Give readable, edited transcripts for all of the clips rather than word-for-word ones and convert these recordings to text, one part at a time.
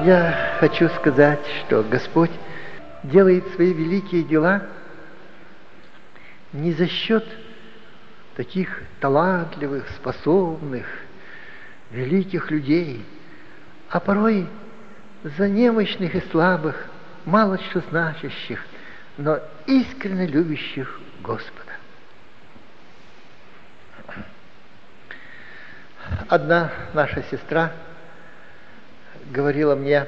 Я хочу сказать, что Господь делает свои великие дела не за счет таких талантливых, способных, великих людей, а порой за немощных и слабых, мало что значащих, но искренне любящих Господа. Одна наша сестра говорила мне: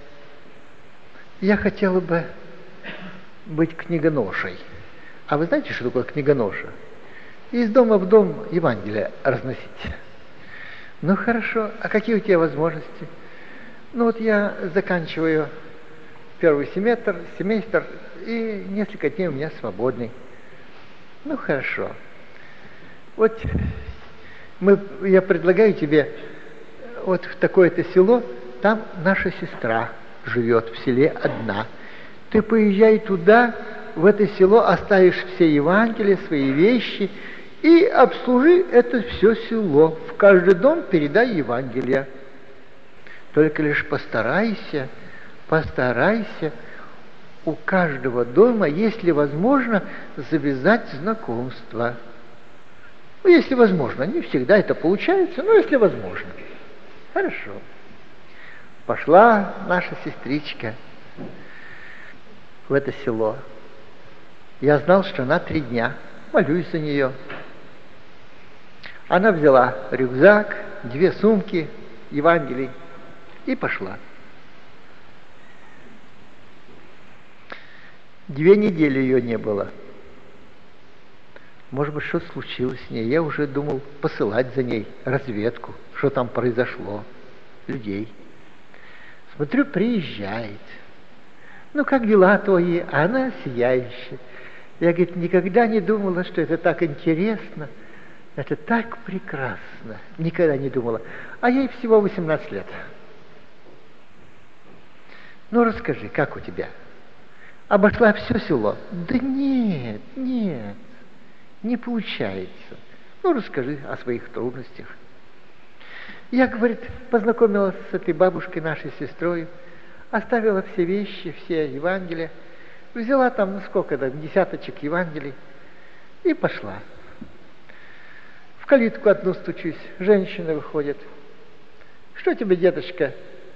я хотела бы быть книгоношей. А вы знаете, что такое книгоноша? Из дома в дом Евангелие разносить. Ну хорошо, а какие у тебя возможности? Ну вот я заканчиваю первый семестр, и несколько дней у меня свободный. Ну хорошо. Вот я предлагаю тебе вот в такое-то село, там наша сестра живет в селе одна. Ты поезжай туда, в это село, оставишь все Евангелия, свои вещи и обслужи это все село. В каждый дом передай Евангелие. Только лишь постарайся у каждого дома, если возможно, завязать знакомство. Ну, если возможно, не всегда это получается, но если возможно. Хорошо. Пошла наша сестричка в это село. Я знал, что она 3 дня. Молюсь за нее. Она взяла рюкзак, 2 сумки, Евангелий и пошла. 2 недели ее не было. Может быть, что случилось с ней. Я уже думал посылать за ней разведку, что там произошло, людей. Смотрю, приезжает. Ну, как дела твои? А она сияющая. Я, говорит, никогда не думала, что это так интересно, это так прекрасно. Никогда не думала. А ей всего 18 лет. Ну, расскажи, как у тебя? Обошла все село? Да нет, не получается. Ну, расскажи о своих трудностях. Я, говорит, познакомилась с этой бабушкой, нашей сестрой, оставила все вещи, все Евангелия, взяла там, ну сколько там, 10 Евангелий и пошла. В калитку одну стучусь, женщина выходит. Что тебе, дедушка?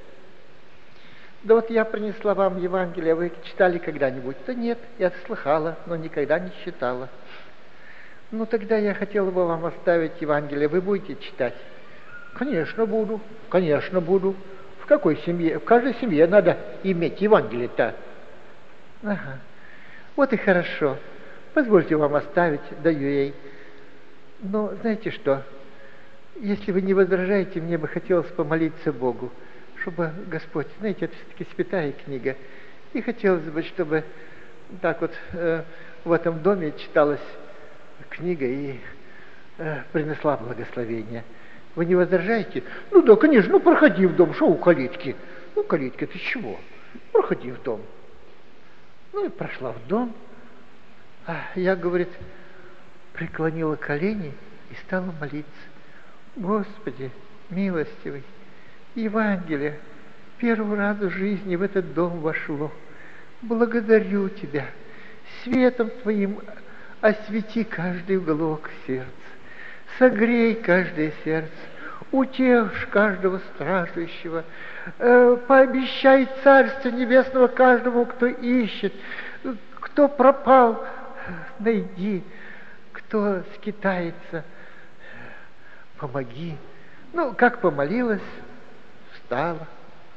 Да вот я принесла вам Евангелие, вы читали когда-нибудь? Да нет, я слыхала, но никогда не читала. Ну тогда я хотела бы вам оставить Евангелие, вы будете читать? Конечно, буду. В какой семье? В каждой семье надо иметь Евангелие-то. Ага. Вот и хорошо. Позвольте вам оставить, даю ей. Но знаете что? Если вы не возражаете, мне бы хотелось помолиться Богу, чтобы Господь, знаете, это все-таки святая книга, и хотелось бы, чтобы так вот в этом доме читалась книга и принесла благословение. Вы не возражаете? Ну да, конечно, ну проходи в дом, что у калитки? Ну, калитка, ты чего? Проходи в дом. Ну и прошла в дом. А я, говорит, преклонила колени и стала молиться. Господи, милостивый, Евангелие первый раз в жизни в этот дом вошло. Благодарю Тебя. Светом Твоим освети каждый уголок сердца. Согрей каждое сердце, утешь каждого страждущего, пообещай Царство Небесного каждому, кто ищет, кто пропал, найди, кто скитается, помоги. Ну, как помолилась, встала.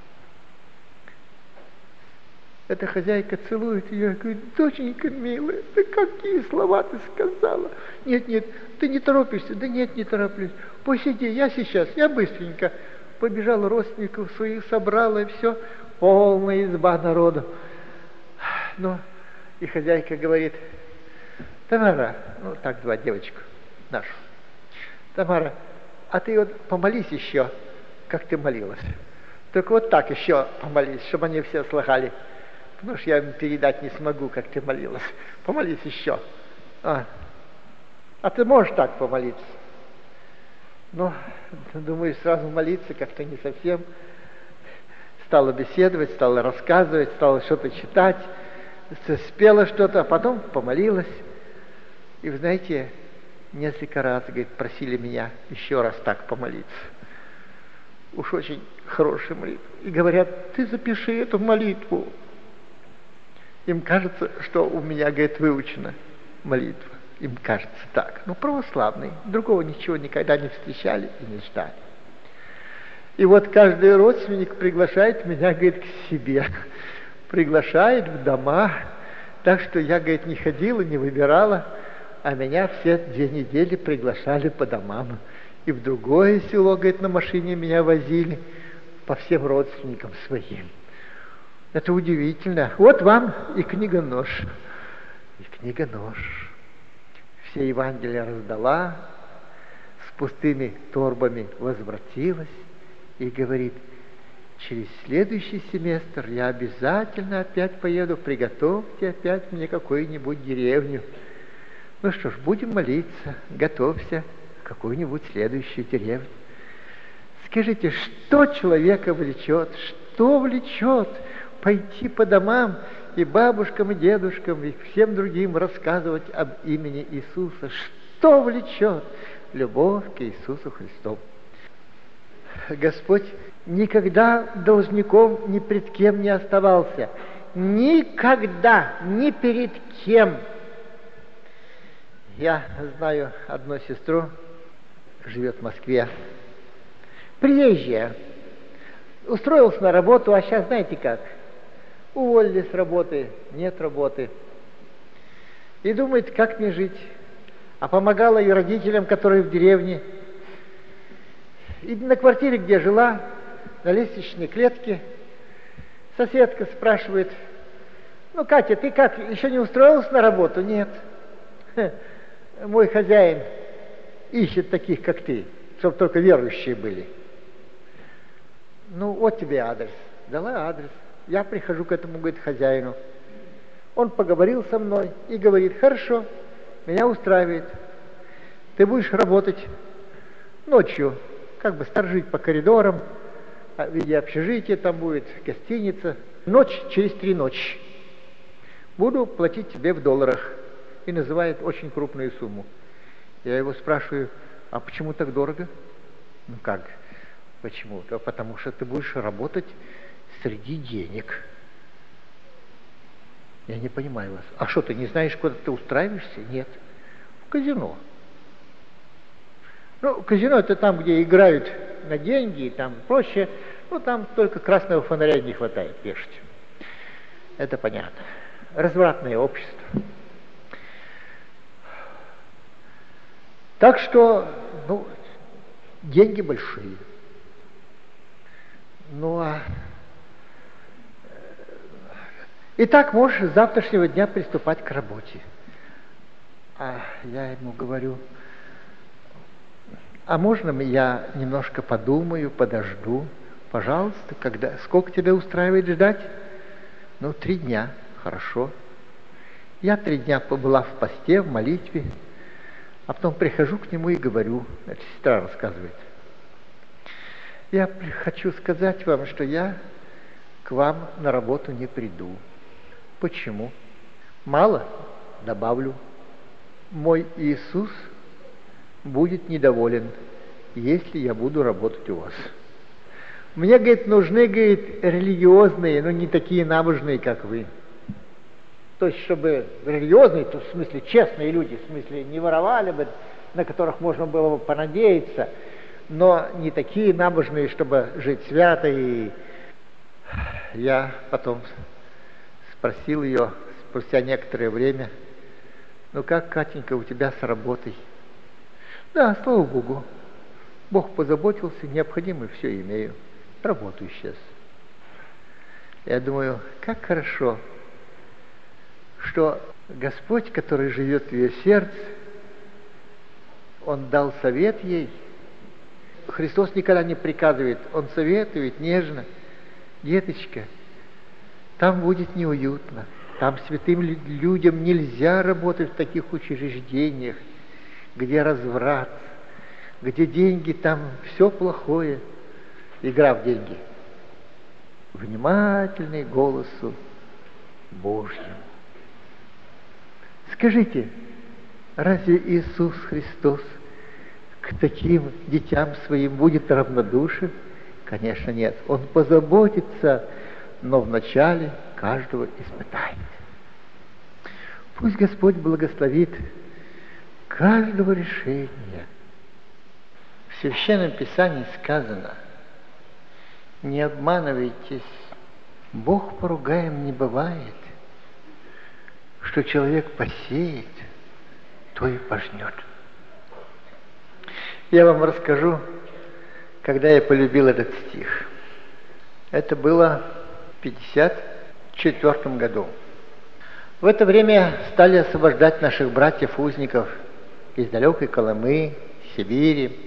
Эта хозяйка целует ее и говорит: доченька милая, да какие слова ты сказала? Нет, ты не торопишься. Да нет, не тороплюсь. Посиди, я сейчас, я быстренько. Побежала родственников своих, собрала, и все, полная изба народу. Ну, и хозяйка говорит: Тамара, ну так звать девочку нашу, Тамара, а ты вот помолись еще, как ты молилась. Только вот так еще помолись, чтобы они все слыхали. Потому что я им передать не смогу, как ты молилась. Помолись еще. А ты можешь так помолиться? Ну, думаю, сразу молиться как-то не совсем. Стала беседовать, стала рассказывать, стала что-то читать, спела что-то, а потом помолилась. И вы знаете, несколько раз, говорит, просили меня еще раз так помолиться. Уж очень хорошая молитва. И говорят, ты запиши эту молитву. Им кажется, что у меня, говорит, выучена молитва. Им кажется так. Ну, православный. Другого ничего никогда не встречали и не ждали. И вот каждый родственник приглашает меня, говорит, к себе. Приглашает в дома. Так что я, говорит, не ходила, не выбирала, а меня все 2 недели приглашали по домам. И в другое село, говорит, на машине меня возили по всем родственникам своим. Это удивительно. Вот вам и книга-нож. И книга-нож. Все Евангелия раздала, с пустыми торбами возвратилась и говорит, через следующий семестр я обязательно опять поеду, приготовьте опять мне какую-нибудь деревню. Ну что ж, будем молиться, готовься в какую-нибудь следующую деревню. Скажите, что человека влечет? Что влечет пойти по домам и бабушкам, и дедушкам, и всем другим рассказывать об имени Иисуса? Что влечет? Любовь к Иисусу Христу. Господь никогда должником ни пред кем не оставался. Никогда, ни перед кем. Я знаю одну сестру, живет в Москве, приезжая, устроился на работу, а сейчас знаете как, уволили с работы, нет работы. И думает, как мне жить. А помогала и родителям, которые в деревне. И на квартире, где жила, на лестничной клетке, соседка спрашивает, ну, Катя, ты как, еще не устроилась на работу? Нет. Мой хозяин ищет таких, как ты, чтобы только верующие были. Ну, вот тебе адрес. Дала адрес. Я прихожу к этому, говорит, хозяину. Он поговорил со мной и говорит, хорошо, меня устраивает. Ты будешь работать ночью, как бы сторожить по коридорам, в виде общежития там будет, гостиница. Ночь через 3 ночи. Буду платить тебе в долларах. И называет очень крупную сумму. Я его спрашиваю, а почему так дорого? Ну как, почему? Да потому что ты будешь работать среди денег. Я не понимаю вас. А что, ты не знаешь, куда ты устраиваешься? Нет. В казино. Ну, казино это там, где играют на деньги, и там проще. Ну, там только красного фонаря не хватает вешать. Это понятно. Развратное общество. Так что, ну, деньги большие. Ну, а... Итак, можешь с завтрашнего дня приступать к работе. А я ему говорю, а можно я немножко подумаю, подожду? Пожалуйста, сколько тебя устраивает ждать? Ну, 3 дня, хорошо. Я 3 дня побыла в посте, в молитве. А потом прихожу к нему и говорю, значит, сестра рассказывает, я хочу сказать вам, что я к вам на работу не приду. Почему? Мало? Добавлю. Мой Иисус будет недоволен, если я буду работать у вас. Мне, говорит, нужны, говорит, религиозные, но не такие набожные, как вы. То есть, чтобы религиозные, то в смысле честные люди, в смысле не воровали бы, на которых можно было бы понадеяться, но не такие набожные, чтобы жить свято. И я потом спросил ее спустя некоторое время, ну как, Катенька, у тебя с работой? Да, слава Богу, Бог позаботился, необходимое все имею, работаю сейчас. Я думаю, как хорошо, что Господь, который живет в ее сердце, Он дал совет ей. Христос никогда не приказывает, Он советует нежно. Деточка, там будет неуютно, там святым людям нельзя работать в таких учреждениях, где разврат, где деньги, там все плохое. Игра в деньги. внимательны голосу Божьему. Скажите, разве Иисус Христос к таким детям своим будет равнодушен? Конечно, нет. Он позаботится, но вначале каждого испытает. Пусть Господь благословит каждого решения. В Священном Писании сказано: не обманывайтесь, Бог поругаем не бывает. Что человек посеет, то и пожнет. Я вам расскажу, когда я полюбил этот стих. Это было в 1954 году. В это время стали освобождать наших братьев-узников из далекой Колымы, Сибири.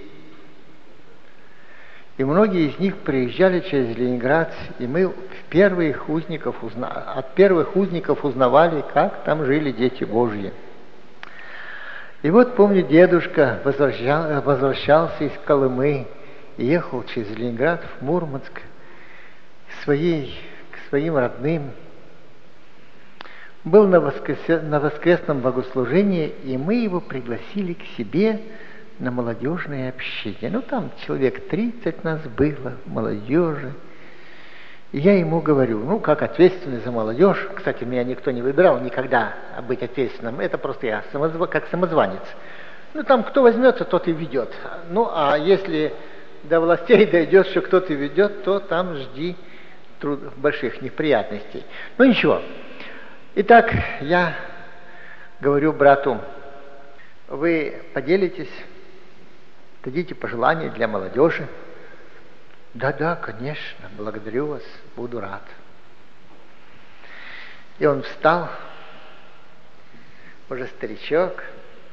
И многие из них приезжали через Ленинград, и мы от первых узников узнавали, как там жили дети Божьи. И вот, помню, дедушка возвращался из Колымы и ехал через Ленинград в Мурманск к своим родным. Был на воскресном богослужении, и мы его пригласили к себе на молодежное общение. Ну, там человек 30 нас было, молодежи. И я ему говорю, как ответственный за молодежь, кстати, меня никто не выбирал никогда быть ответственным, это просто я, как самозванец. Там кто возьмется, тот и ведет. А если до властей дойдет, что кто-то ведет, то там жди больших неприятностей. Ничего. Итак, я говорю брату, вы поделитесь, дадите пожелания для молодежи. Да, конечно, благодарю вас, буду рад. И он встал, уже старичок,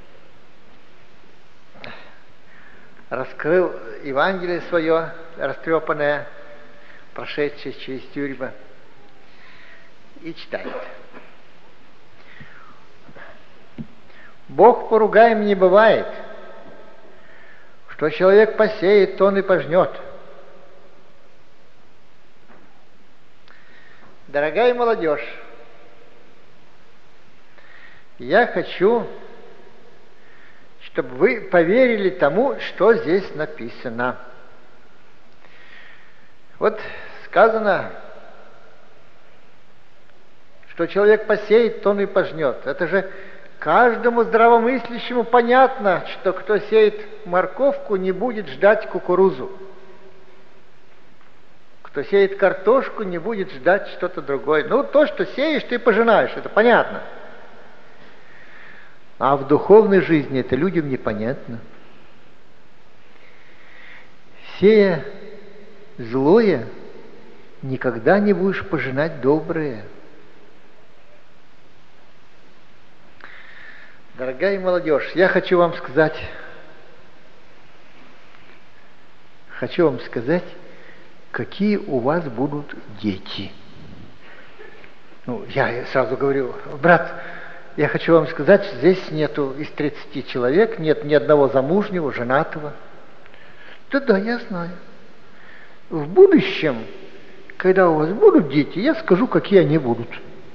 раскрыл Евангелие свое, растрепанное, прошедшее через тюрьмы, и читает. Бог поругаем не бывает, что человек посеет, то он и пожнет. Дорогая молодежь, я хочу, чтобы вы поверили тому, что здесь написано. Вот сказано, что человек посеет, то он и пожнет. Это же каждому здравомыслящему понятно, что кто сеет морковку, не будет ждать кукурузу. Кто сеет картошку, не будет ждать что-то другое. То, что сеешь, ты пожинаешь, это понятно. А в духовной жизни это людям непонятно. Сея злое, никогда не будешь пожинать доброе. Дорогая молодежь, я хочу вам сказать, какие у вас будут дети. Я сразу говорю, брат, я хочу вам сказать, здесь нету из 30 человек, нет ни одного замужнего, женатого. Да, я знаю. В будущем, когда у вас будут дети, я скажу, какие они будут.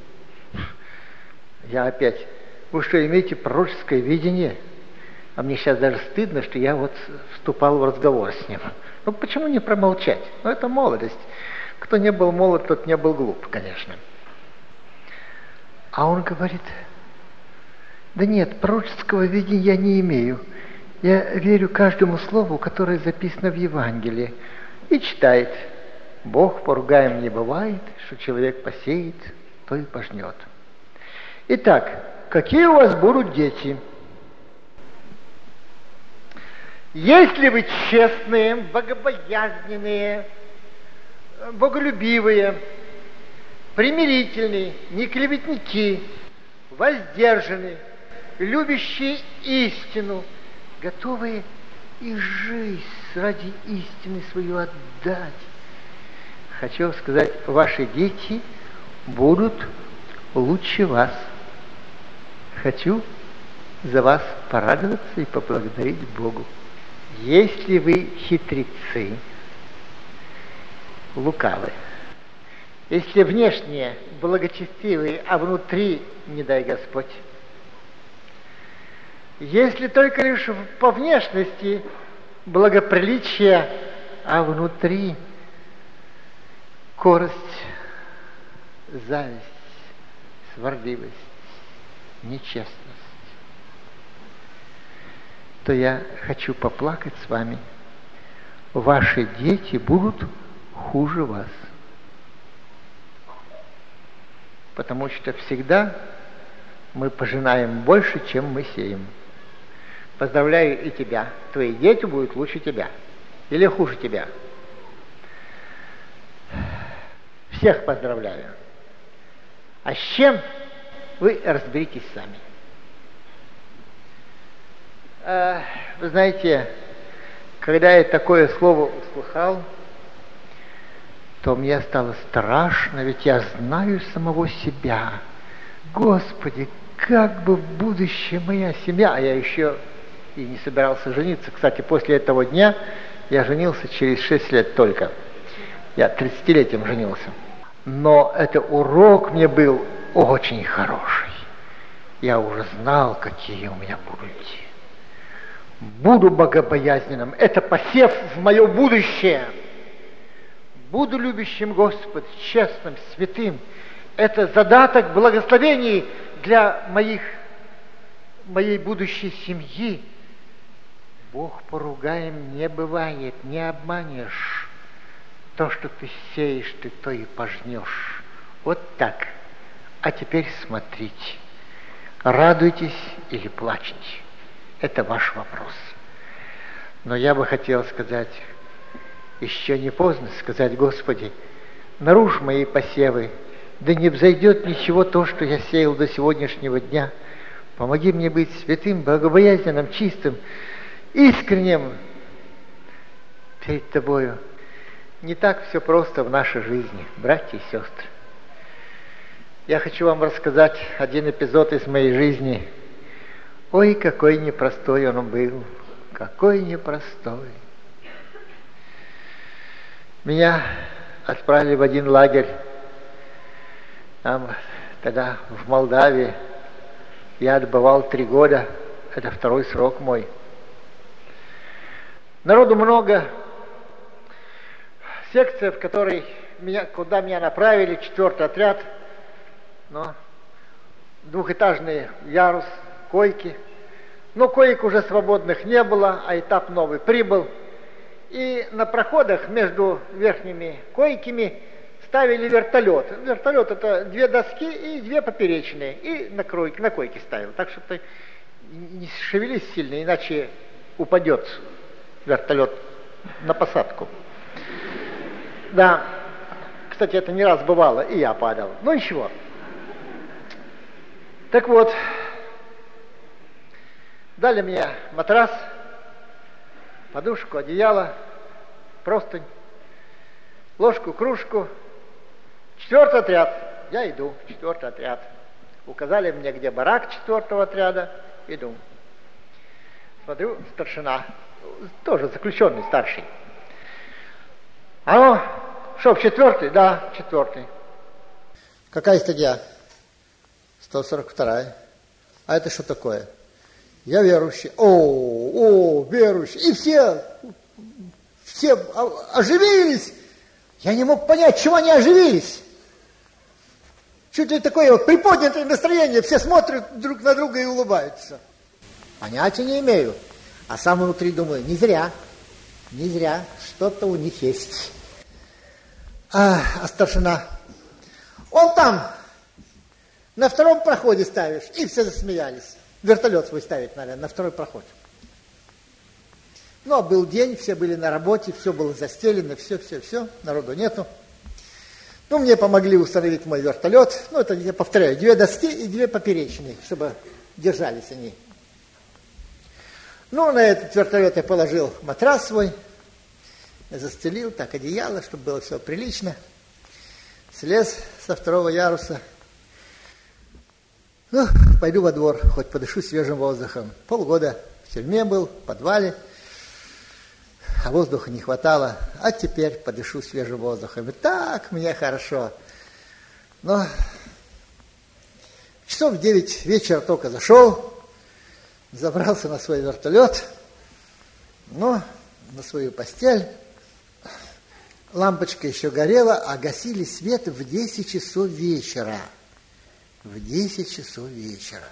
Я опять, вы что, имеете пророческое видение? А мне сейчас даже стыдно, что я вступал в разговор с ним. Почему не промолчать? Это молодость. Кто не был молод, тот не был глуп, конечно. А он говорит, да нет, пророческого видения я не имею. Я верю каждому слову, которое записано в Евангелии. И читает, Бог поругаем не бывает, что человек посеет, то и пожнет. Итак, какие у вас будут дети? Если вы честные, богобоязненные, боголюбивые, примирительные, не клеветники, воздержанные, любящие истину, готовые и жизнь ради истины свою отдать. Хочу сказать, ваши дети будут лучше вас. Хочу за вас порадоваться и поблагодарить Богу. Если вы хитрецы, лукавы, Если внешне благочестивый, а внутри, не дай Господь. Если только лишь по внешности благоприличие, а внутри корость, зависть, сварливость, нечестность, то я хочу поплакать с вами. Ваши дети будут хуже вас. Потому что всегда мы пожинаем больше, чем мы сеем. Поздравляю и тебя. Твои дети будут лучше тебя. Или хуже тебя. Всех поздравляю. А с чем вы разберитесь сами. Вы знаете, когда я такое слово услыхал, то мне стало страшно, ведь я знаю самого себя. Господи, как бы в будущем моя семья, а я еще и не собирался жениться. Кстати, после этого дня я женился через 6 лет только. Я 30-летием женился. Но это урок мне был очень хороший. Я уже знал, какие у меня будут дети. Буду богобоязненным. Это посев в мое будущее. Буду любящим Господа, честным, святым. Это задаток благословений для моей будущей семьи. Бог поругаем не бывает, не обманешь. То, что ты сеешь, ты то и пожнешь. Вот так. А теперь смотрите. Радуйтесь или плачьте. Это ваш вопрос. Но я бы хотел сказать, еще не поздно сказать: Господи, нарушь мои посевы, да не взойдет ничего то, что я сеял до сегодняшнего дня. Помоги мне быть святым, богобоязненным, чистым, искренним перед Тобою. Не так все просто в нашей жизни, братья и сестры. Я хочу вам рассказать один эпизод из моей жизни. Ой, какой непростой он был, какой непростой. Меня отправили в один лагерь, там, тогда в Молдавии. Я отбывал 3 года, это 2-й срок мой. Народу много. Секция, в которой куда меня направили, 4-й отряд, но 2-этажный ярус, койки. Но коек уже свободных не было, а этап новый прибыл. И на проходах между верхними койками ставили вертолет. Вертолет — это 2 доски и 2 поперечные. И на койке ставил. Так что ты не шевелись сильно, иначе упадет вертолет на посадку. Да, кстати, это не раз бывало, и я падал. Ну ничего. Так вот, дали мне матрас, подушку, одеяло, простынь, ложку, кружку. 4-й отряд. Я иду в 4-й отряд. Указали мне, где барак 4-го отряда. Иду. Смотрю, старшина, тоже заключенный, старший. А ну, что, в 4-й? Да, 4-й. Какая статья? 142-я. А это что такое? Я верующий. О, верующий. И все оживились. Я не мог понять, чего они оживились. Чуть ли такое вот приподнятое настроение. Все смотрят друг на друга и улыбаются. Понятия не имею. А сам внутри думаю, не зря, что-то у них есть. А старшина, он там, на 2-м проходе ставишь. И все засмеялись. Вертолет свой ставить, наверное, на 2-й проход. Ну, а был день, все были на работе, все было застелено, все, народу нету. Ну, мне помогли установить мой вертолет. Ну, это, я повторяю, 2 доски и 2 поперечные, чтобы держались они. Ну, на этот вертолет я положил матрас свой, застелил так одеяло, чтобы было все прилично. Слез со 2-го яруса. Ну, пойду во двор, хоть подышу свежим воздухом. Полгода в тюрьме был, в подвале, а воздуха не хватало. А теперь подышу свежим воздухом. И так мне хорошо. Но часов в 9 вечера только зашел, забрался на свой вертолет, но на свою постель. Лампочка еще горела, а гасили свет в 10 часов вечера. В 10 часов вечера.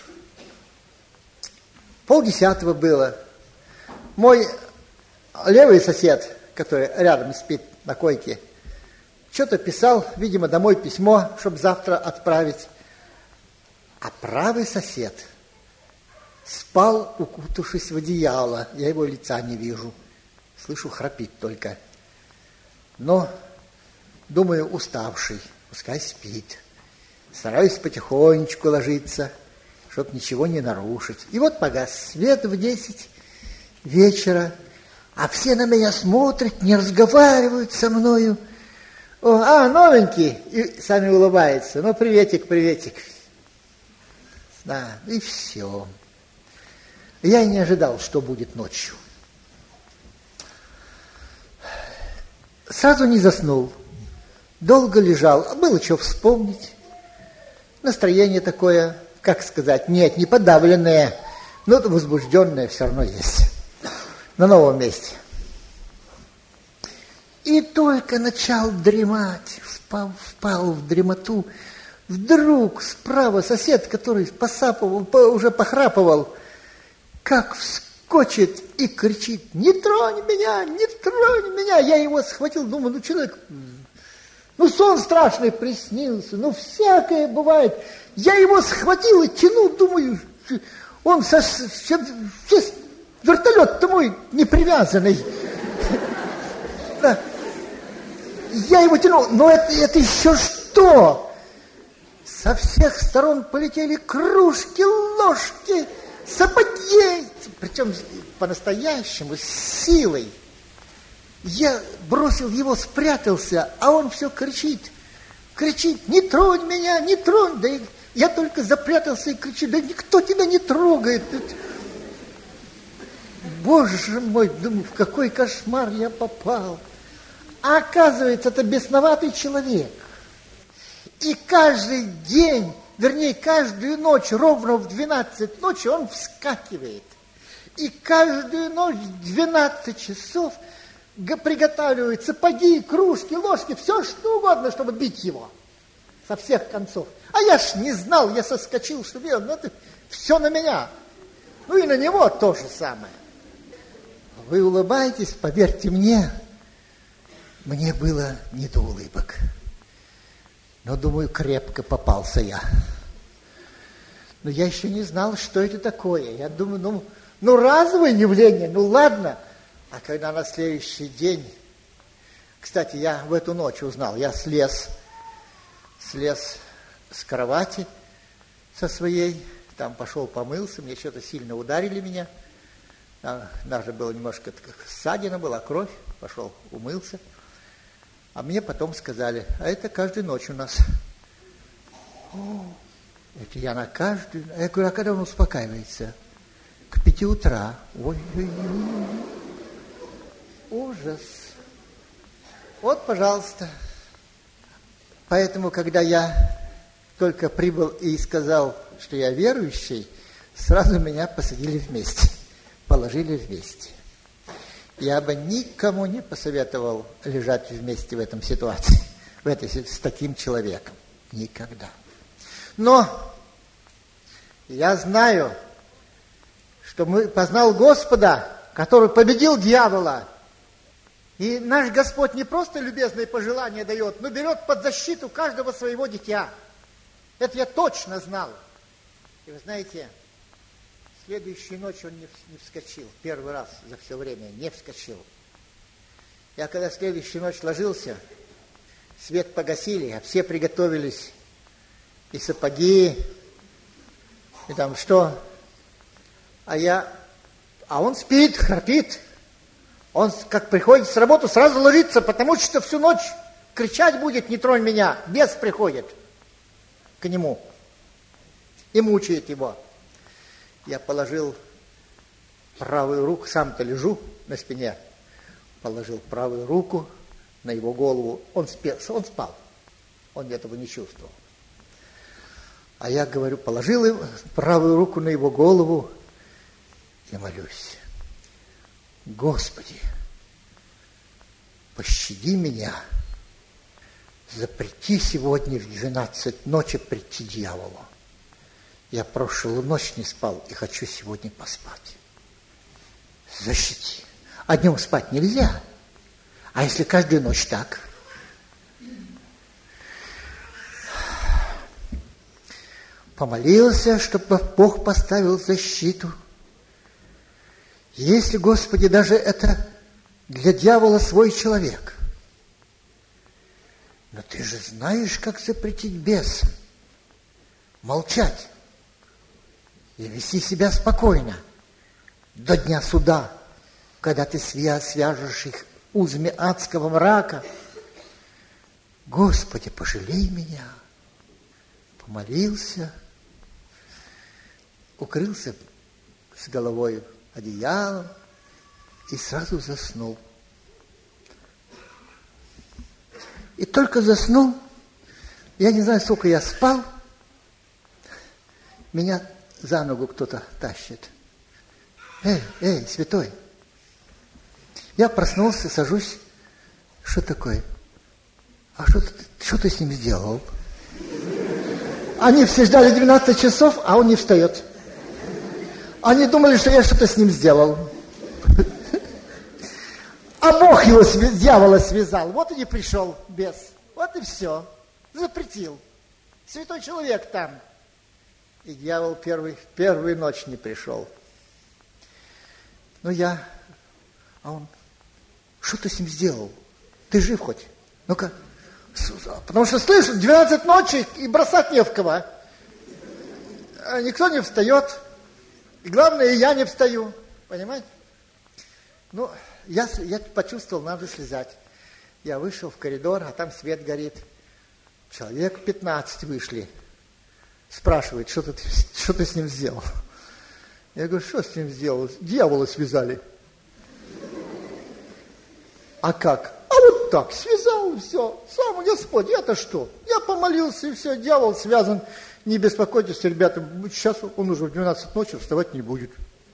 9:30 было. Мой левый сосед, который рядом спит на койке, что-то писал, видимо, домой письмо, чтобы завтра отправить. А правый сосед спал, укутавшись в одеяло. Я его лица не вижу. Слышу, храпит только. Но, думаю, уставший, пускай спит. Стараюсь потихонечку ложиться, чтобы ничего не нарушить. И вот погас свет в 10 вечера, а все на меня смотрят, не разговаривают со мною. Новенький, и сами улыбаются. Ну, приветик, приветик. Да, и все. Я и не ожидал, что будет ночью. Сразу не заснул. Долго лежал. Было что вспомнить. Настроение такое, как сказать, нет, не подавленное, но возбужденное все равно есть. На новом месте. И только начал дремать, впал в дремоту. Вдруг справа сосед, который посапывал, уже похрапывал, как вскочит и кричит: «Не тронь меня, не тронь меня!» Я его схватил, думаю, человек, сон страшный приснился, всякое бывает. Я его схватил и тянул, думаю, он вертолет-то мой не привязанный. Я его тянул, но это еще что? Со всех сторон полетели кружки, ложки, сапоги, причем по-настоящему, с силой. Я бросил его, спрятался, а он все кричит, «Не тронь меня, не тронь!» Да я только запрятался и кричу: «Да никто тебя не трогает!» Боже мой, думаю, в какой кошмар я попал. А оказывается, это бесноватый человек. И каждый день, вернее, каждую ночь, ровно в 12 ночи он вскакивает. И каждую ночь в 12 часов приготавливают сапоги, кружки, ложки, все что угодно, чтобы бить его со всех концов. А я ж не знал, я соскочил, что делал, это все на меня. И на него то же самое. Вы улыбаетесь, поверьте мне было не до улыбок. Но, думаю, крепко попался я. Но я еще не знал, что это такое. Я думаю, разовое явление, ладно. А когда на следующий день, кстати, я в эту ночь узнал, я слез с кровати со своей, там пошел помылся, мне что-то сильно ударили меня. Даже было немножко ссадина была, кровь, пошел умылся. А мне потом сказали: а это каждую ночь у нас. Это я на каждую... Я говорю: а когда он успокаивается? К 5 утра. Ой-ой-ой. Ужас. Вот, пожалуйста. Поэтому, когда я только прибыл и сказал, что я верующий, сразу меня посадили вместе, положили вместе. Я бы никому не посоветовал лежать вместе в этом ситуации, с таким человеком. Никогда. Но я знаю, что познал Господа, который победил дьявола. И наш Господь не просто любезные пожелания дает, но берет под защиту каждого своего дитя. Это я точно знал. И вы знаете, следующую ночь он не вскочил. Первый раз за все время не вскочил. Я когда следующую ночь ложился, свет погасили, а все приготовились. И сапоги, и там что. А он спит, храпит. Он, как приходит с работы, сразу ложится, потому что всю ночь кричать будет: «Не тронь меня!» Бес приходит к нему и мучает его. Я положил правую руку, сам-то лежу на спине, положил правую руку на его голову. Он спал. Он этого не чувствовал. А я говорю, положил правую руку на его голову и молюсь. Господи, пощади меня, запрети сегодня в 12 ночи прийти дьяволу. Я прошлую ночь не спал и хочу сегодня поспать. Защити. А днем спать нельзя. А если каждую ночь так? Помолился, чтобы Бог поставил защиту. Если, Господи, даже это для дьявола свой человек. Но ты же знаешь, как запретить бесам. Молчать. И вести себя спокойно. До дня суда, когда ты свяжешь их узами адского мрака. Господи, пожалей меня. Помолился, укрылся с головой одеялом и сразу заснул. И только заснул, я не знаю, сколько я спал, меня за ногу кто-то тащит. Эй, святой. Я проснулся, сажусь. Что такое? А что ты с ним сделал? Они все ждали 12 часов, а он не встает. Они думали, что я что-то с ним сделал. А Бог его, дьявола, связал. Вот и не пришел бес. Вот и все. Запретил. Святой человек там. И дьявол первую ночь не пришел. А он, что ты с ним сделал? Ты жив хоть? Ну-ка. Потому что, слышишь, 12 ночи и бросать не в кого. Никто не встает. И главное, и я не встаю. Понимаете? Я почувствовал, надо слезать. Я вышел в коридор, а там свет горит. Человек 15 вышли. Спрашивает, что ты с ним сделал? Я говорю, что с ним сделал? Дьявола связали. А как? А вот так, связал, и все. Сам Господь, это что? Я помолился, и все, дьявол связан. Не беспокойтесь, ребята, сейчас он уже в 12 ночи вставать не будет.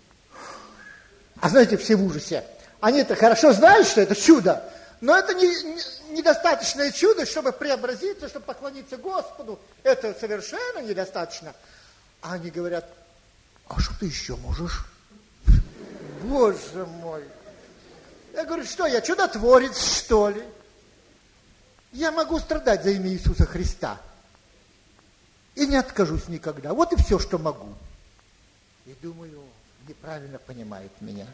А знаете, все в ужасе. Они-то хорошо знают, что это чудо, но это недостаточное чудо, чтобы преобразиться, чтобы поклониться Господу. Это совершенно недостаточно. А они говорят, а что ты еще можешь? Боже мой. Я говорю, что я чудотворец, что ли? Я могу страдать за имя Иисуса Христа. И не откажусь никогда. Вот и все, что могу. И думаю, неправильно понимают меня.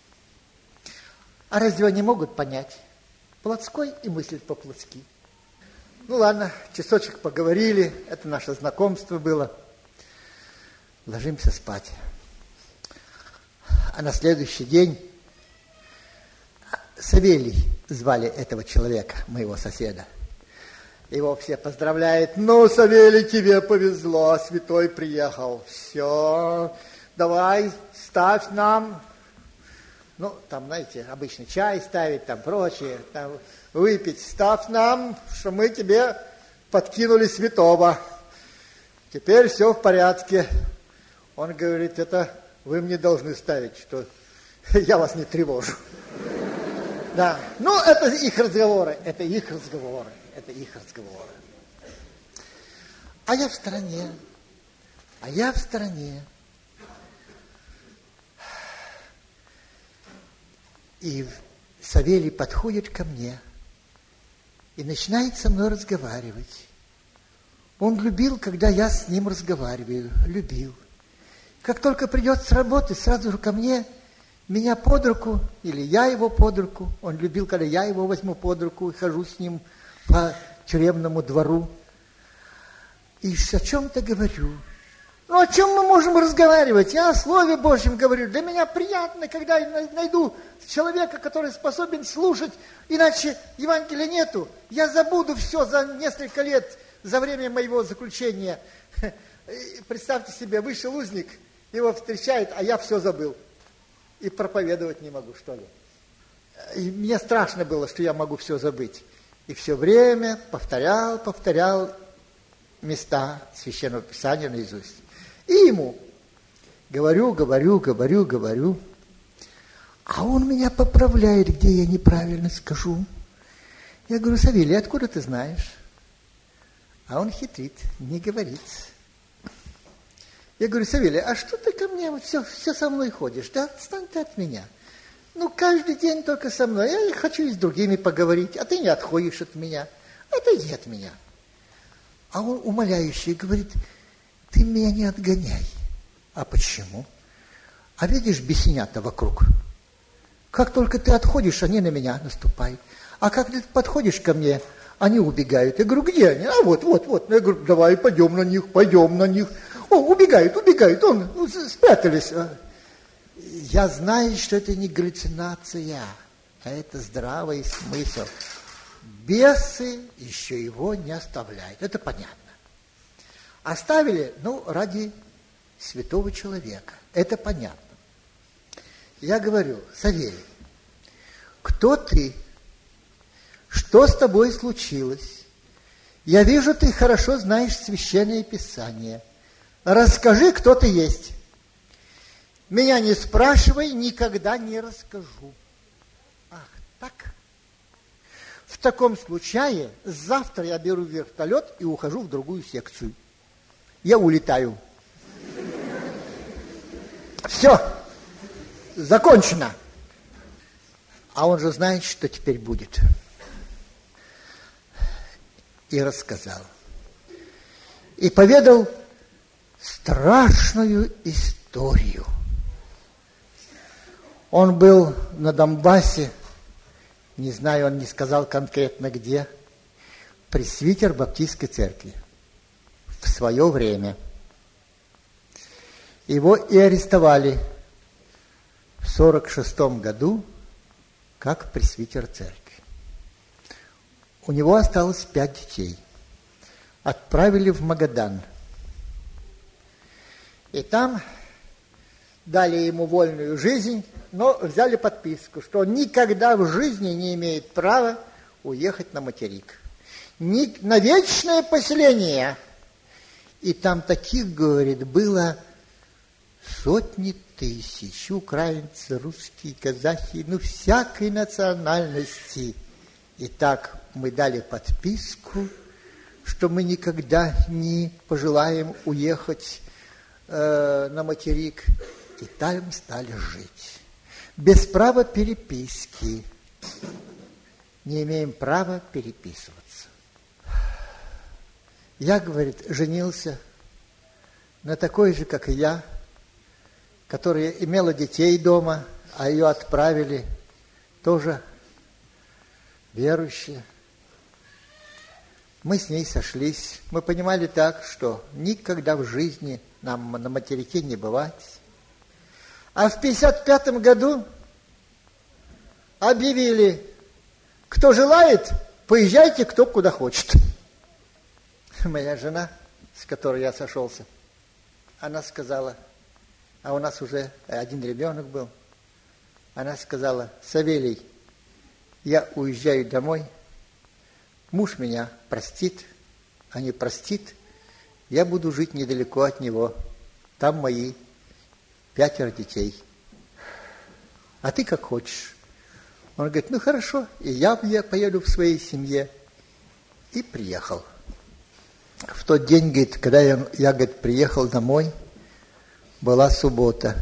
А разве они могут понять? Плотской и мыслить по-плотски. Ну ладно, часочек поговорили, это наше знакомство было. Ложимся спать. А на следующий день Савелий звали этого человека, моего соседа. Его все поздравляют. Ну, Савелий, тебе повезло, святой приехал. Все, давай, ставь нам. Ну, там, знаете, обычно чай ставить, там прочее, там выпить. Ставь нам, что мы тебе подкинули святого. Теперь все в порядке. Он говорит, это вы мне должны ставить, что я вас не тревожу. Да, ну, это их разговоры, это их разговоры. А я в стороне. И Савелий подходит ко мне и начинает со мной разговаривать. Он любил, когда я с ним разговариваю, любил. Как только придет с работы, сразу же ко мне, меня под руку, или я его под руку. Он любил, когда я его возьму под руку и хожу с ним по тюремному двору. И о чем-то говорю. Ну, о чем мы можем разговаривать? Я о Слове Божьем говорю. Для меня приятно, когда я найду человека, который способен слушать, иначе Евангелия нету. Я забуду все за несколько лет, за время моего заключения. Представьте себе, вышел узник, его встречает, а я все забыл. И проповедовать не могу, что ли. И мне страшно было, что я могу все забыть. И все время повторял места Священного Писания наизусть. И ему говорю. А он меня поправляет, где я неправильно скажу. Я говорю: Савелий, откуда ты знаешь? А он хитрит, не говорит. Я говорю: Савелий, а что ты ко мне все со мной ходишь? Да отстань ты от меня. Ну, каждый день только со мной. Я хочу и с другими поговорить, а ты не отходишь от меня. Отойди от меня. А он умоляющий говорит: ты меня не отгоняй. А почему? А видишь, бесенята вокруг. Как только ты отходишь, они на меня наступают. А как ты подходишь ко мне, они убегают. Я говорю: где они? А вот. Я говорю: давай, пойдем на них. О, убегают. Спрятались. Я знаю, что это не галлюцинация, а это здравый смысл. Бесы еще его не оставляют. Это понятно. Оставили, ради святого человека. Это понятно. Я говорю: Савелий, кто ты? Что с тобой случилось? Я вижу, ты хорошо знаешь Священное Писание. Расскажи, кто ты есть. Меня не спрашивай, никогда не расскажу. Ах, так? В таком случае завтра я беру вертолет и ухожу в другую секцию. Я улетаю. Все, закончено. А он же знает, что теперь будет. И рассказал. И поведал страшную историю. Он был на Донбассе, не знаю, он не сказал конкретно где, пресвитер Баптистской церкви в свое время. Его и арестовали в 1946 году как пресвитер церкви. У него осталось 5 детей. Отправили в Магадан. И там дали ему вольную жизнь, но взяли подписку, что он никогда в жизни не имеет права уехать на материк. На вечное поселение. И там таких, говорит, было сотни тысяч. Украинцы, русские, казахи, всякой национальности. И так мы дали подписку, что мы никогда не пожелаем уехать на материк. И там стали жить. Без права переписки. Не имеем права переписываться. Я, говорит, женился на такой же, как и я, которая имела детей дома, а ее отправили тоже верующие. Мы с ней сошлись. Мы понимали так, что никогда в жизни нам на материке не бывать. А в 1955 году объявили: кто желает, поезжайте, кто куда хочет. Моя жена, с которой я сошелся, она сказала, а у нас уже один ребенок был, она сказала: Савелий, я уезжаю домой, муж меня простит, а не простит, я буду жить недалеко от него, там мои 5 детей. А ты как хочешь. Он говорит: хорошо, и я поеду в своей семье. И приехал. В тот день, говорит, когда я говорит, приехал домой, была суббота.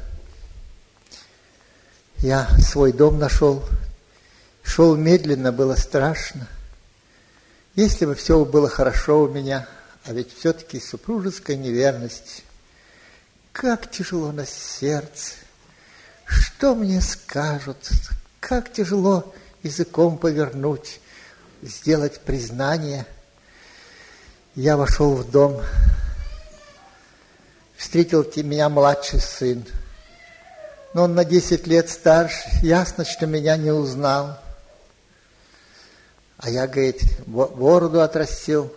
Я свой дом нашел. Шел медленно, было страшно. Если бы все было хорошо у меня, а ведь все-таки супружеская неверность. Как тяжело на сердце. Что мне скажут? Как тяжело языком повернуть, сделать признание. Я вошел в дом. Встретил меня младший сын. Но он на 10 лет старше. Ясно, что меня не узнал. А я, говорит, бороду отрастил.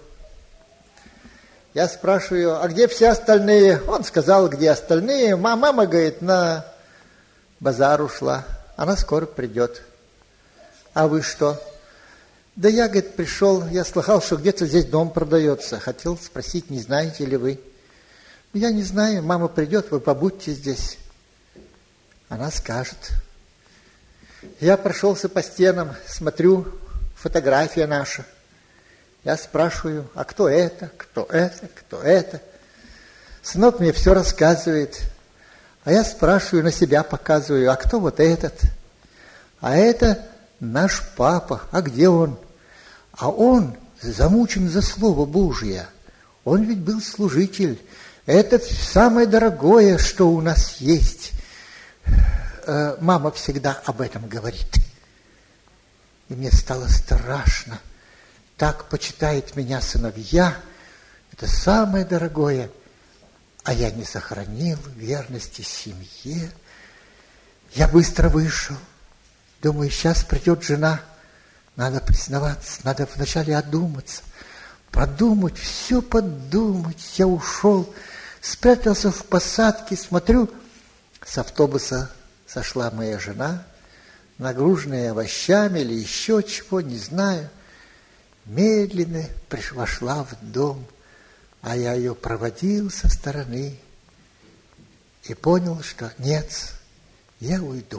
Я спрашиваю: а где все остальные? Он сказал, где остальные. Мама, говорит, на базар ушла. Она скоро придет. А вы что? Да я, говорит, пришел, я слыхал, что где-то здесь дом продается. Хотел спросить, не знаете ли вы? Я не знаю, мама придет, вы побудьте здесь. Она скажет. Я прошелся по стенам, смотрю, фотография наша. Я спрашиваю, а кто это, кто это, кто это? Сынок мне все рассказывает. А я спрашиваю, на себя показываю, а кто вот этот? А это наш папа, а где он? А он замучен за Слово Божие. Он ведь был служитель. Это самое дорогое, что у нас есть. Мама всегда об этом говорит. И мне стало страшно. Так почитают меня сыновья. Это самое дорогое. А я не сохранил верности семье. Я быстро вышел. Думаю, сейчас придет жена. Надо признаваться, надо вначале одуматься. Продумать, все подумать. Я ушел, спрятался в посадке, смотрю, с автобуса сошла моя жена, нагруженная овощами или еще чего, не знаю. Медленно вошла в дом, а я ее проводил со стороны и понял, что нет, я уйду.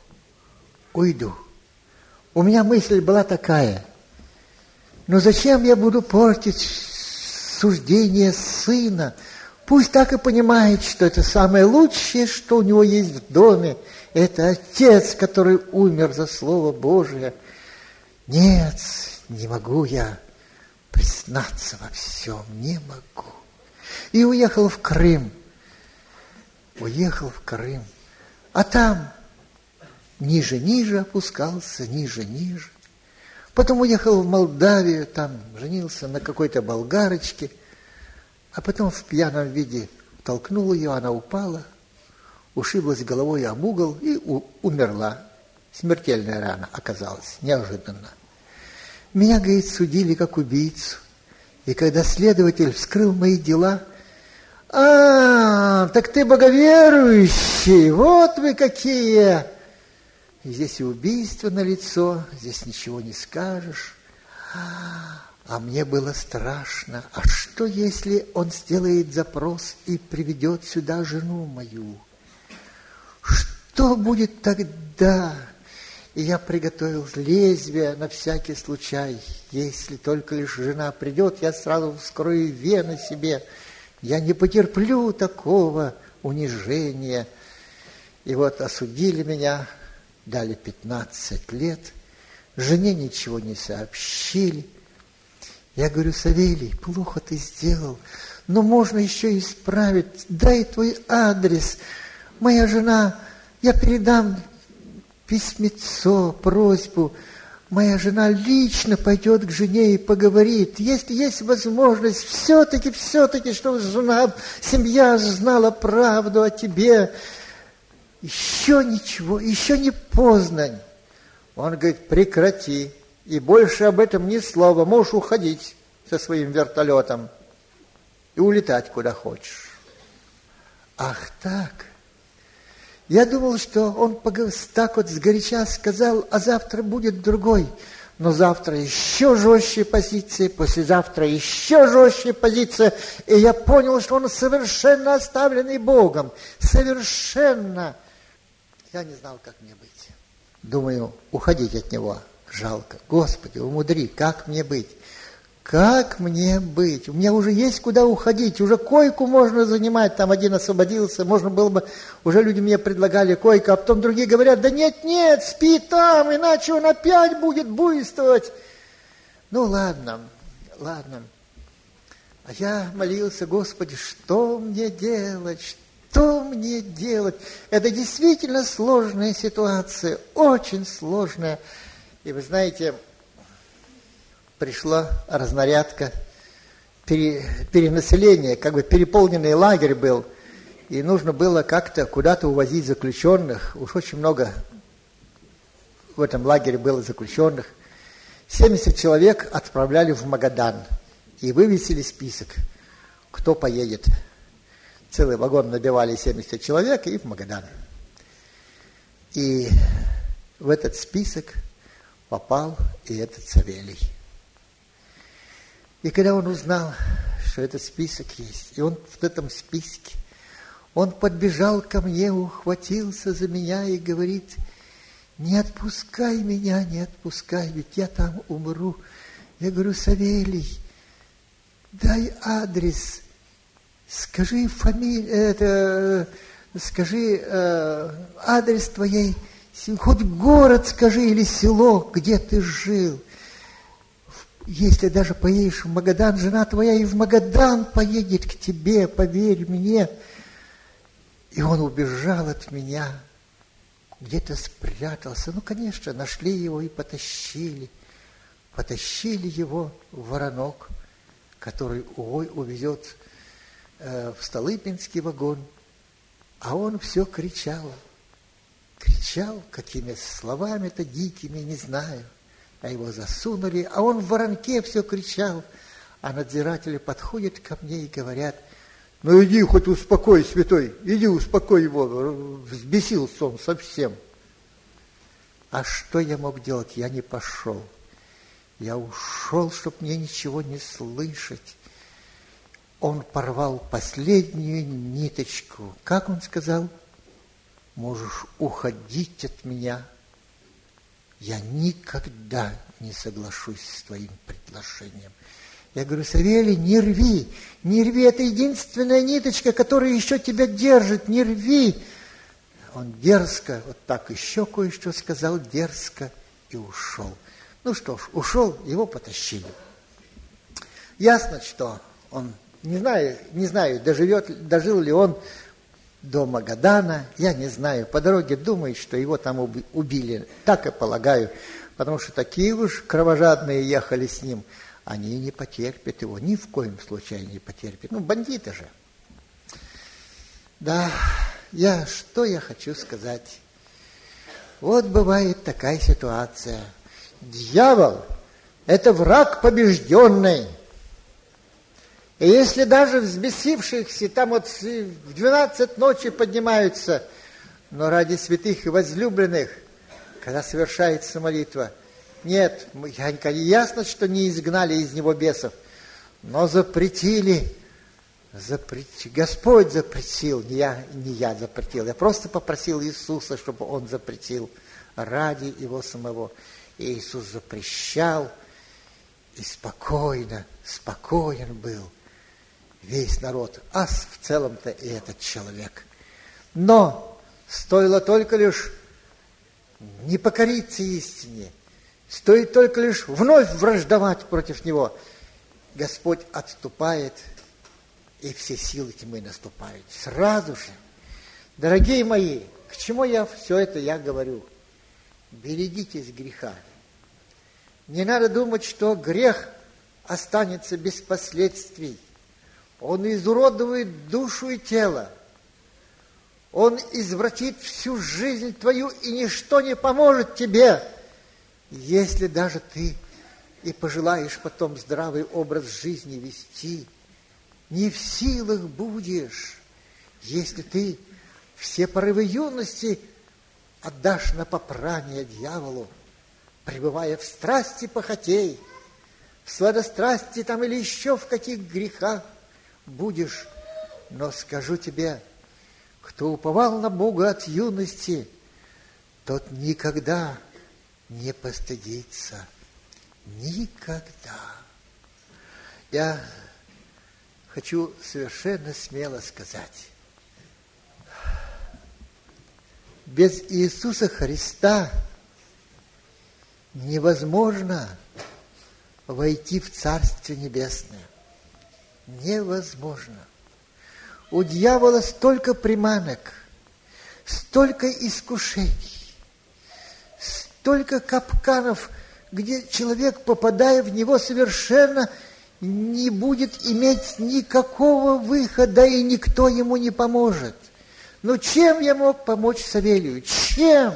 У меня мысль была такая, но зачем я буду портить суждение сына? Пусть так и понимает, что это самое лучшее, что у него есть в доме. Это отец, который умер за Слово Божие. Нет, не могу я признаться во всем, не могу. И уехал в Крым. А там ниже опускался, ниже. Потом уехал в Молдавию, там женился на какой-то болгарочке. А потом в пьяном виде толкнул ее, она упала, ушиблась головой об угол и умерла. Смертельная рана оказалась, неожиданно. Меня, говорит, судили как убийцу. И когда следователь вскрыл мои дела, так ты боговерующий, вот вы какие! И здесь и убийство налицо, здесь ничего не скажешь. А мне было страшно. А что, если он сделает запрос и приведет сюда жену мою? Что будет тогда? И я приготовил лезвие на всякий случай. Если только лишь жена придет, я сразу вскрою вены себе. Я не потерплю такого унижения. И вот осудили меня, дали 15 лет. Жене ничего не сообщили. Я говорю, Савелий, плохо ты сделал, но можно еще исправить. Дай твой адрес. Моя жена, я передам письмецо, просьбу. Моя жена лично пойдет к жене и поговорит. Если есть возможность, все-таки, чтобы семья знала правду о тебе. Еще ничего, еще не поздно. Он говорит, прекрати. И больше об этом ни слова. Можешь уходить со своим вертолетом и улетать куда хочешь. Ах так. Я думал, что он так вот сгоряча сказал, а завтра будет другой. Но завтра еще жестче позиции, послезавтра еще жестче позиция. И я понял, что он совершенно оставленный Богом. Совершенно. Я не знал, как мне быть. Думаю, уходить от него. Жалко. Господи, умудри, как мне быть? Как мне быть? У меня уже есть куда уходить, уже койку можно занимать, там один освободился, можно было бы, уже люди мне предлагали койку, а потом другие говорят, да нет, спи там, иначе он опять будет буйствовать. Ну ладно. А я молился, Господи, что мне делать? Это действительно сложная ситуация, очень сложная. И вы знаете, пришла разнарядка, перенаселение, как бы переполненный лагерь был, и нужно было как-то куда-то увозить заключенных. Уж очень много в этом лагере было заключенных. 70 человек отправляли в Магадан, и вывесили список, кто поедет. Целый вагон набивали 70 человек и в Магадан. И в этот список попал и этот Савелий. И когда он узнал, что этот список есть, и он в этом списке, он подбежал ко мне, ухватился за меня и говорит: не отпускай меня, не отпускай, ведь я там умру. Я говорю: Савелий, дай адрес, скажи адрес твоей, хоть город скажи или село, где ты жил. Если даже поедешь в Магадан, жена твоя и в Магадан поедет к тебе, поверь мне. И он убежал от меня, где-то спрятался. Ну, конечно, нашли его и потащили. Потащили его в Воронок, который увезет в Столыпинский вагон. А он все кричал. Кричал какими словами-то дикими, не знаю. А его засунули, а он в воронке все кричал. А надзиратели подходят ко мне и говорят: ну иди хоть успокой, святой, иди успокой его, взбесился он совсем. А что я мог делать? Я не пошел. Я ушел, чтобы мне ничего не слышать. Он порвал последнюю ниточку. Как он сказал? Можешь уходить от меня. Я никогда не соглашусь с твоим предложением. Я говорю: Савелий, не рви, не рви, это единственная ниточка, которая еще тебя держит, не рви. Он дерзко, вот так еще кое-что сказал, дерзко, и ушел. Ну что ж, ушел, его потащили. Ясно, что он, не знаю, дожил ли он до Магадана, я не знаю. По дороге думает, что его там убили, так и полагаю, потому что такие уж кровожадные ехали с ним, они не потерпят его, ни в коем случае не потерпят. Ну, бандиты же. Да, что я хочу сказать? Вот бывает такая ситуация. Дьявол – это враг побежденный. И если даже взбесившихся там вот в 12 ночи поднимаются, но ради святых и возлюбленных, когда совершается молитва, нет, ясно, что не изгнали из него бесов, но запретили, Господь запретил, не я запретил, я просто попросил Иисуса, чтобы Он запретил ради Его самого. И Иисус запрещал, и спокоен был весь народ, а в целом-то и этот человек. Но стоило только лишь не покориться истине, стоит только лишь вновь враждовать против него, Господь отступает, и все силы тьмы наступают. Сразу же. Дорогие мои, к чему я все это говорю? Берегитесь греха. Не надо думать, что грех останется без последствий. Он изуродует душу и тело. Он извратит всю жизнь твою, и ничто не поможет тебе, если даже ты и пожелаешь потом здравый образ жизни вести. Не в силах будешь, если ты все порывы юности отдашь на попрание дьяволу, пребывая в страсти похотей, в сладострасти там или еще в каких грехах будешь. Но скажу тебе, кто уповал на Бога от юности, тот никогда не постыдится. Никогда. Я хочу совершенно смело сказать, без Иисуса Христа невозможно войти в Царствие Небесное. Невозможно. У дьявола столько приманок, столько искушений, столько капканов, где человек, попадая в него, совершенно не будет иметь никакого выхода, и никто ему не поможет. Но чем я мог помочь Савелию? Чем?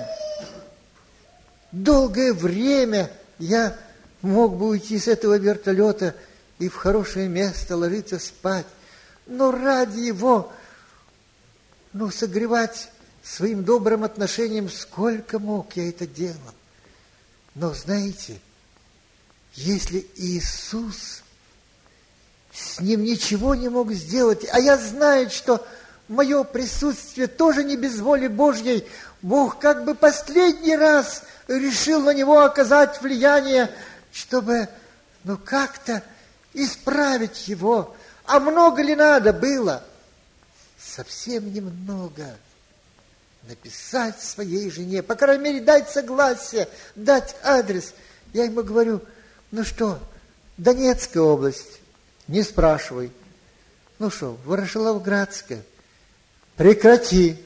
Долгое время я мог бы уйти с этого вертолета и в хорошее место ложиться спать. Но ради его, согревать своим добрым отношением, сколько мог я это делал. Но знаете, если Иисус с ним ничего не мог сделать, а я знаю, что мое присутствие тоже не без воли Божьей, Бог как бы последний раз решил на него оказать влияние, чтобы, как-то исправить его. А много ли надо было? Совсем немного. Написать своей жене, по крайней мере, дать согласие, дать адрес. Я ему говорю, Донецкая область, не спрашивай. Ворошиловградская, прекрати.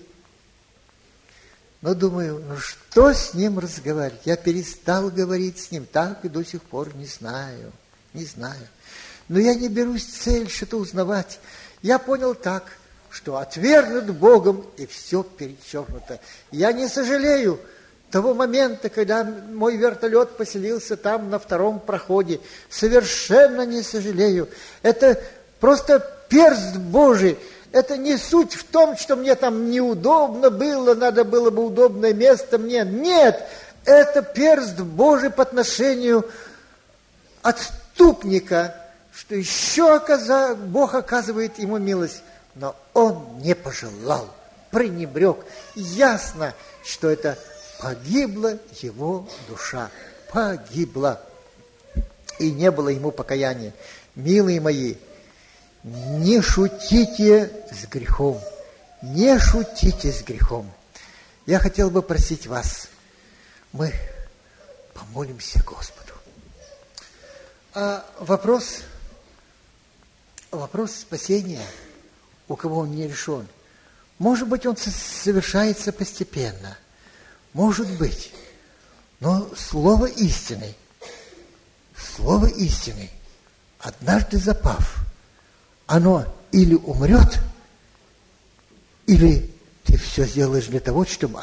Но думаю, что с ним разговаривать? Я перестал говорить с ним, так и до сих пор не знаю. Но я не берусь цель что-то узнавать. Я понял так, что отвергнут Богом, и все перечеркнуто. Я не сожалею того момента, когда мой вертолет поселился там на втором проходе. Совершенно не сожалею. Это просто перст Божий. Это не суть в том, что мне там неудобно было, надо было бы удобное место мне. Нет, это перст Божий по отношению отступника, что еще Бог оказывает ему милость. Но он не пожелал, пренебрег. Ясно, что это погибла его душа. Погибла. И не было ему покаяния. Милые мои, не шутите с грехом. Не шутите с грехом. Я хотел бы просить вас, мы помолимся Господу. Вопрос спасения, у кого он не решен, может быть, он совершается постепенно. Может быть. Но слово истины, однажды запав, оно или умрет, или ты все сделаешь для того, чтобы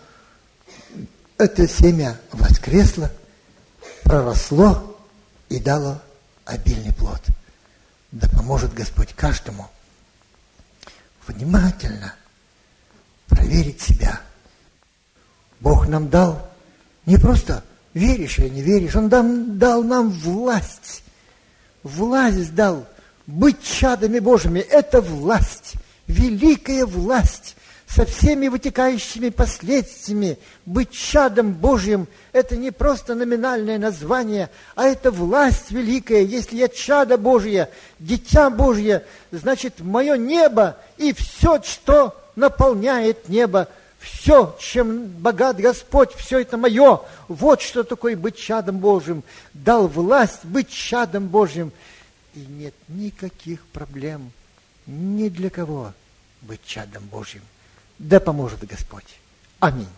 это семя воскресло, проросло и дало обильный плод. Да поможет Господь каждому внимательно проверить себя. Бог нам дал не просто веришь или не веришь, Он дал нам власть. Власть дал. Быть чадами Божьими – это власть, великая власть, со всеми вытекающими последствиями. Быть чадом Божьим – это не просто номинальное название, а это власть великая. Если я чадо Божье, дитя Божье, значит, мое небо и все, что наполняет небо, все, чем богат Господь, все это мое. Вот что такое быть чадом Божьим. Дал власть быть чадом Божьим. И нет никаких проблем ни для кого быть чадом Божьим. Да поможет Господь. Аминь.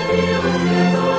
Спасибо,